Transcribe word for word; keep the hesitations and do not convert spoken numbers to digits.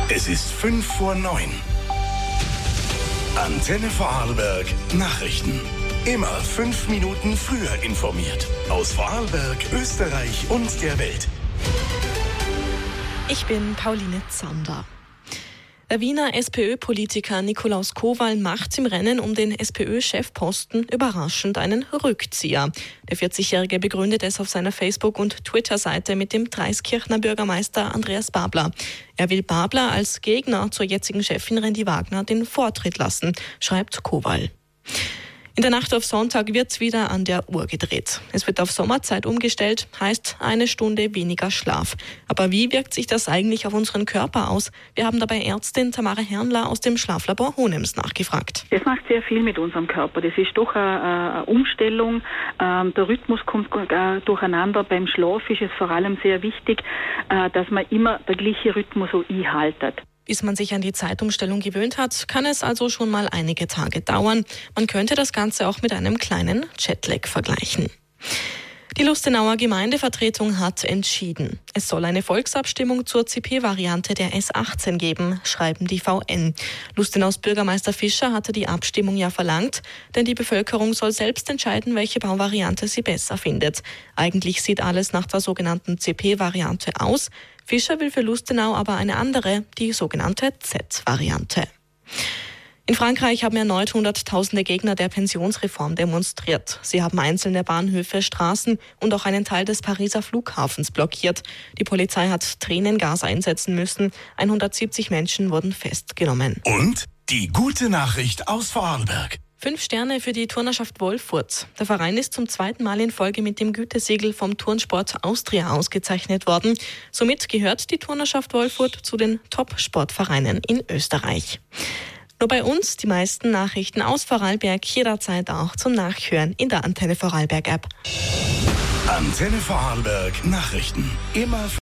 Es ist fünf vor neun. Antenne Vorarlberg Nachrichten. Immer fünf Minuten früher informiert. Aus Vorarlberg, Österreich und der Welt. Ich bin Pauline Zander. Der Wiener SPÖ-Politiker Nikolaus Kowal macht im Rennen um den SPÖ-Chefposten überraschend einen Rückzieher. Der vierzigjährige begründet es auf seiner Facebook- und Twitter-Seite mit dem Dreiskirchner Bürgermeister Andreas Babler. Er will Babler als Gegner zur jetzigen Chefin Rendi Wagner den Vortritt lassen, schreibt Kowal. In der Nacht auf Sonntag wird wieder an der Uhr gedreht. Es wird auf Sommerzeit umgestellt, heißt eine Stunde weniger Schlaf. Aber wie wirkt sich das eigentlich auf unseren Körper aus? Wir haben dabei Ärztin Tamara Hernler aus dem Schlaflabor Honems nachgefragt. Das macht sehr viel mit unserem Körper. Das ist doch eine, eine Umstellung. Ähm, der Rhythmus kommt äh, durcheinander. Beim Schlaf ist es vor allem sehr wichtig, äh, dass man immer der gleiche Rhythmus so einhaltet. Bis man sich an die Zeitumstellung gewöhnt hat, kann es also schon mal einige Tage dauern. Man könnte das Ganze auch mit einem kleinen Jetlag vergleichen. Die Lustenauer Gemeindevertretung hat entschieden. Es soll eine Volksabstimmung zur C P-Variante der S achtzehn geben, schreiben die V N. Lustenaus Bürgermeister Fischer hatte die Abstimmung ja verlangt, denn die Bevölkerung soll selbst entscheiden, welche Bauvariante sie besser findet. Eigentlich sieht alles nach der sogenannten C P-Variante aus. Fischer will für Lustenau aber eine andere, die sogenannte Z-Variante. In Frankreich haben erneut Hunderttausende Gegner der Pensionsreform demonstriert. Sie haben einzelne Bahnhöfe, Straßen und auch einen Teil des Pariser Flughafens blockiert. Die Polizei hat Tränengas einsetzen müssen. hundertsiebzig Menschen wurden festgenommen. Und die gute Nachricht aus Vorarlberg. Fünf Sterne für die Turnerschaft Wolfurt. Der Verein ist zum zweiten Mal in Folge mit dem Gütesiegel vom Turnsport Austria ausgezeichnet worden. Somit gehört die Turnerschaft Wolfurt zu den Top-Sportvereinen in Österreich. Nur bei uns die meisten Nachrichten aus Vorarlberg jederzeit auch zum Nachhören in der Antenne Vorarlberg App. Antenne Vorarlberg Nachrichten. Immer